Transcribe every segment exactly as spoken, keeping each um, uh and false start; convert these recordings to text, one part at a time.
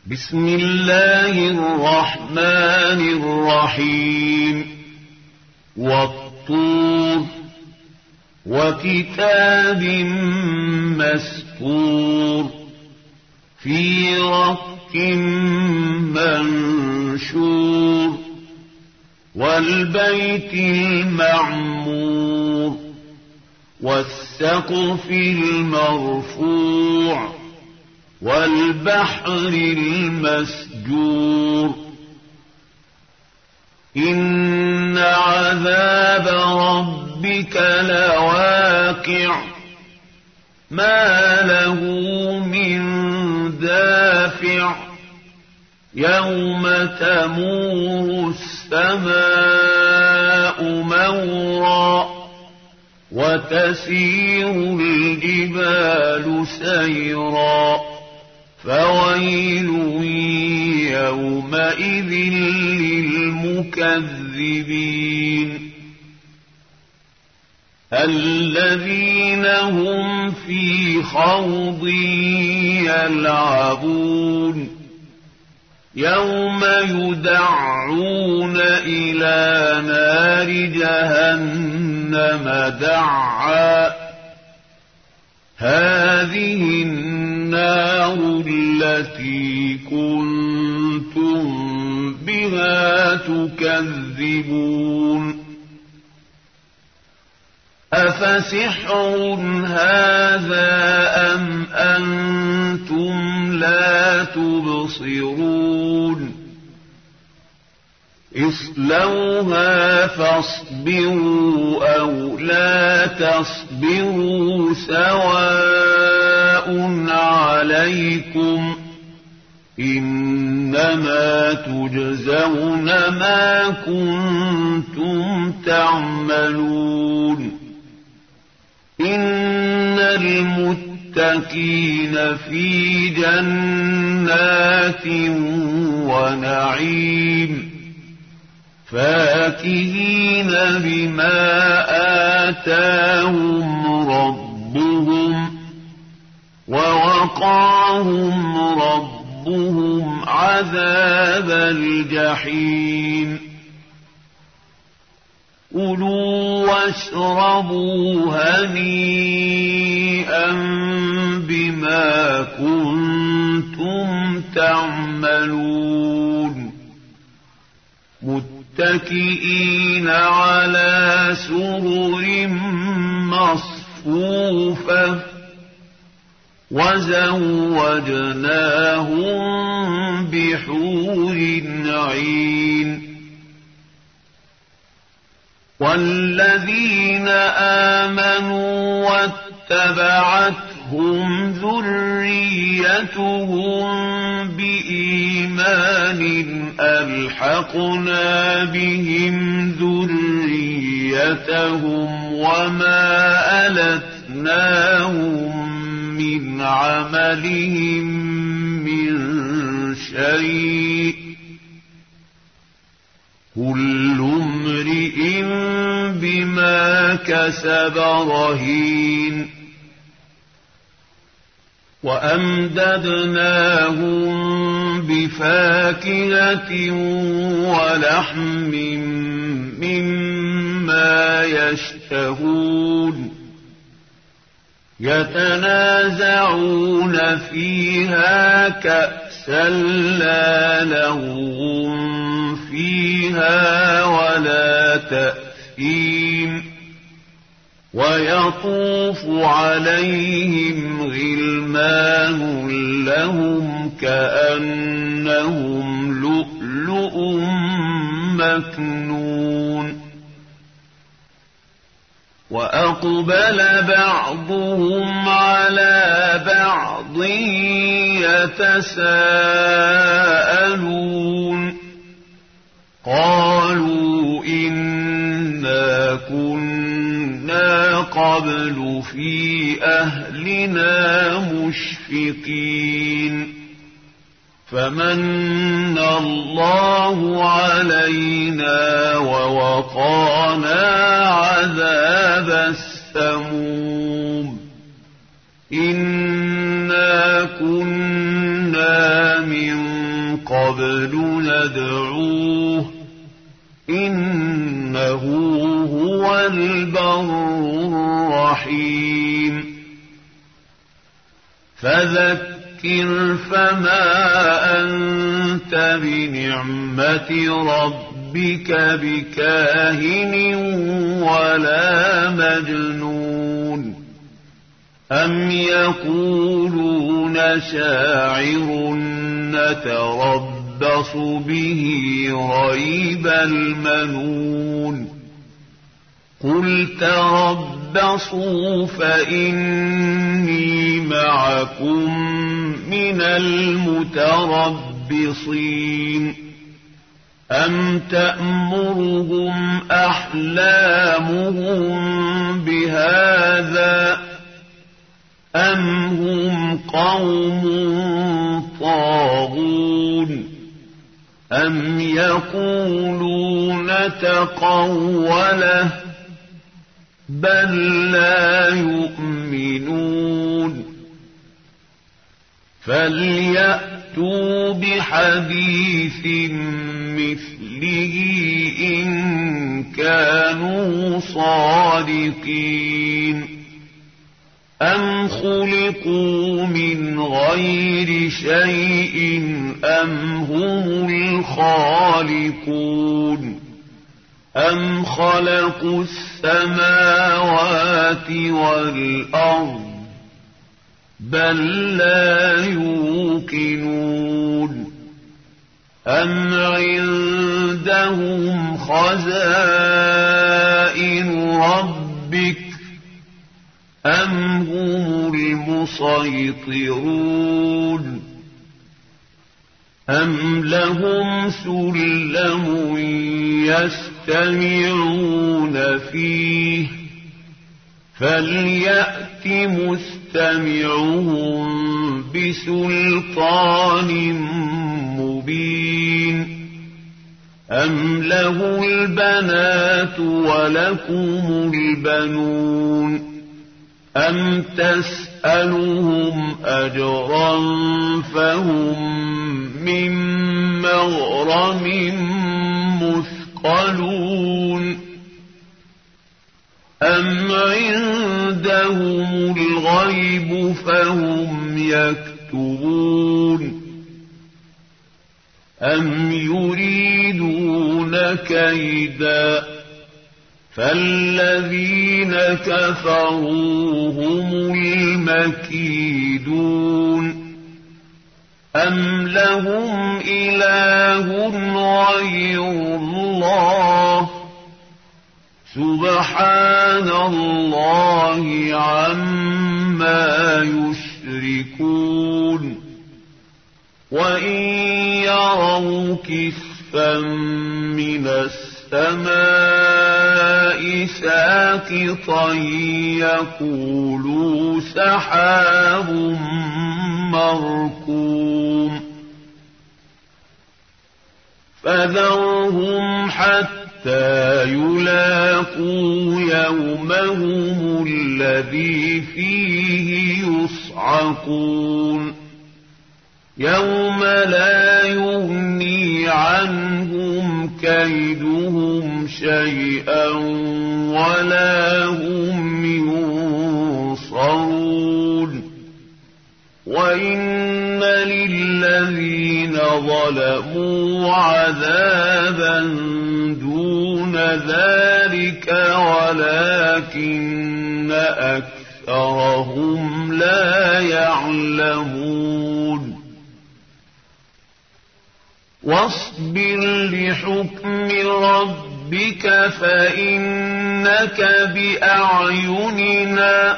بسم الله الرحمن الرحيم والطور وكتاب مسطور في رق منشور والبيت المعمور والسقف المرفوع والبحر المسجور إن عذاب ربك لواقع ما له من دافع يوم تمور السماء مورا وتسير الجبال سيرا فويل يومئذ للمكذبين الذين هم في خوض يلعبون يوم يدعون إلى نار جهنم دعا هذه النار التي كنتم بها تكذبون أفسحر هذا أم أنتم لا تبصرون اصلوها فاصبروا أو لا تصبروا سواء عليكم إنما تجزون ما كنتم تعملون إن المتقين في جنات ونعيم فاكهين بما آتاهم ربهم ووقاهم ربهم عذاب الجحيم كلوا واشربوا هنيئا بما كنتم تعملون متكئين على سرر مصفوفة وزوجناهم بحور عين والذين آمنوا واتبعتهم ذريتهم بإيمان ألحقنا بهم ذريتهم وما ألتناهم من عملهم من شيء كل امرئ بما كسب رهين وأمددناهم بفاكهة ولحم مما يشتهون يتنازعون فيها كأسا لا لغو فيها ولا تأثيم ويطوف عليهم غلمان لهم كأنهم لؤلؤ مكنون وأقبل بعضهم على بعض يتساءلون قالوا إنا كنا قبل في أهلنا مشفقين فمن الله علينا ووقانا عذاب السموم إنا كنا من قبل ندعوه إنه هو البر الرحيم فذكر فما أنت بنعمة ربك بكاهن ولا مجنون أم يقولون شاعر نتربص به ريب المنون قل تربصوا فإني معكم من المتربصين أم تأمرهم أحلامهم بهذا أم هم قوم طاغون أم يقولون تقوله بل لا يؤمنون فليأتوا بحديث مثله إن كانوا صادقين أم خلقوا من غير شيء أم هم الخالقون أم خلقوا السماوات والأرض بل لا يوقنون أم عندهم خزائن ربك أم هم المسيطرون أم لهم سلم يستمعون فيه فليأت مستمعهم بسلطان مبين أم له البنات ولكم البنون أم تسألهم أجرا فهم من مغرم مثقلون أم عندهم الغيب فهم يكتبون أم يريدون كيدا فالذين كفروا هم المكيدون أم لهم إله غير الله سبحان الله عما يشركون وإن يروا كسفا من السماء ساقطا يقولوا سحاب مركوم فذرهم حتى يلاقوا يومهم الذي فيه يصعقون يوم لا يغني عنهم كيدهم شيئا ولا هم ينصرون وإن للذين ظلموا عذابا دون ذلك ولكن أكثرهم لا يعلمون واصبر لحكم ربك فإنك بأعيننا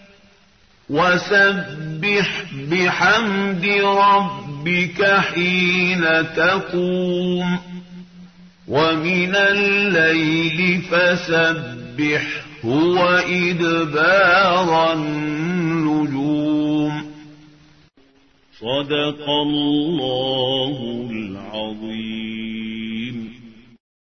وسبح بحمد ربك حين تقوم ومن الليل فسبحه وإدبار النجوم صدق الله العظيم.